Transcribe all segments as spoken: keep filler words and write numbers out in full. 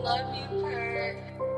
love you, Perk.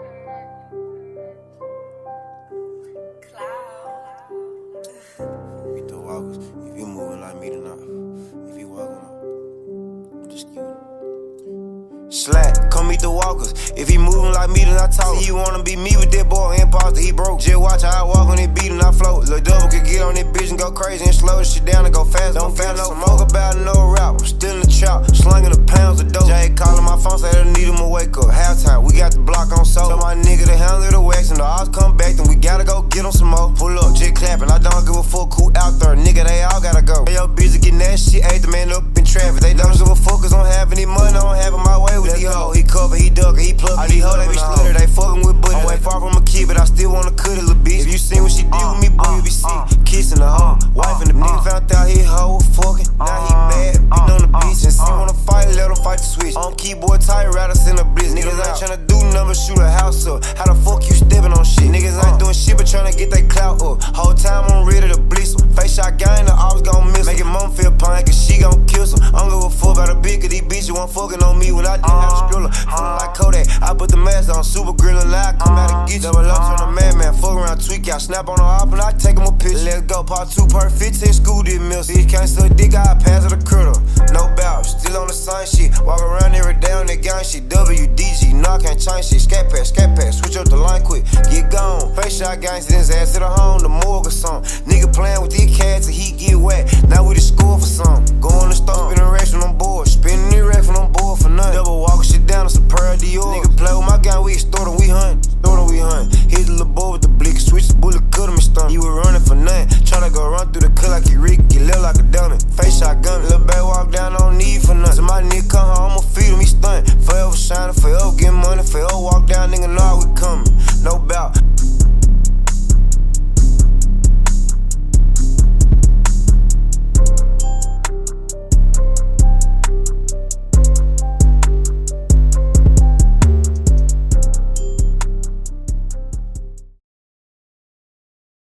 Cloud. Beat the walkers. If you moving like me, then not. If you walking up, just give it. Slack, come meet the walkers. If he moving like me, then I talk. See, you wanna be me with that boy, imposter, he broke. Just watch how I walk on that beat and I float. Lil' double could get on that bitch and go crazy and slow this shit down and go fast. Don't feel no smoke about no rap. I'm still in the trap, slinging the pounds of dope. Jay calling my phone, say they need him to wake up. Halftime, we got the block on soul. Tell my nigga to handle the wax and the odds come back, then we gotta go get on some more. Pull up, just clapping, I don't give a fuck who out there. Nigga, they all gotta go. Hey, yo, busy getting that shit, ate the man up in traffic. They don't give a fuck cause I don't have any money, I don't have it my way with these hoes. He cover, he duck, he plug. All these hoes, they be slitter, they fucking with buddy. I'm way far from a kid, but I still wanna cut it, little bitch. If you seen what she did with me, boy, you be sick. Kissing the hoe, wife and the nigga found out he hoe fucking. Now he mad, beating on the beach and see wanna fight, let him fight the switch. On keyboard tight, rather send a blitz. Niggas ain't tryna do nothing but shoot a house up. How the fuck you stepping on shit? Niggas ain't doing shit but tryna get that clout up. Whole time I'm ready to blitz em. Face shot gang, the ops gon' miss em. Make your mom feel pain cause she gon' kill some. I don't give a fuck about a bitch cause these bitches want fucking on me when I didn't have a stroller. Feeling like Kodak, I put the mask on, super grillin' lie, come out and get you. Double up, turn a madman, fuck around, tweak out, snap on the op and I take him a picture. Let's go, part two, per fifteen, school did meal. Bitch can't suck dick, I pass it a critter. No doubt, still on the same shit. Walk around every day on that gang shit. W D G, nah, can't change shit. Scat pass, scat pass, switch up the line quick, get gone. Face shot gangsta, then his ass to the home, the morgue or something. Nigga playing with these cats and he get wet. Now we just score for something. Go on the store,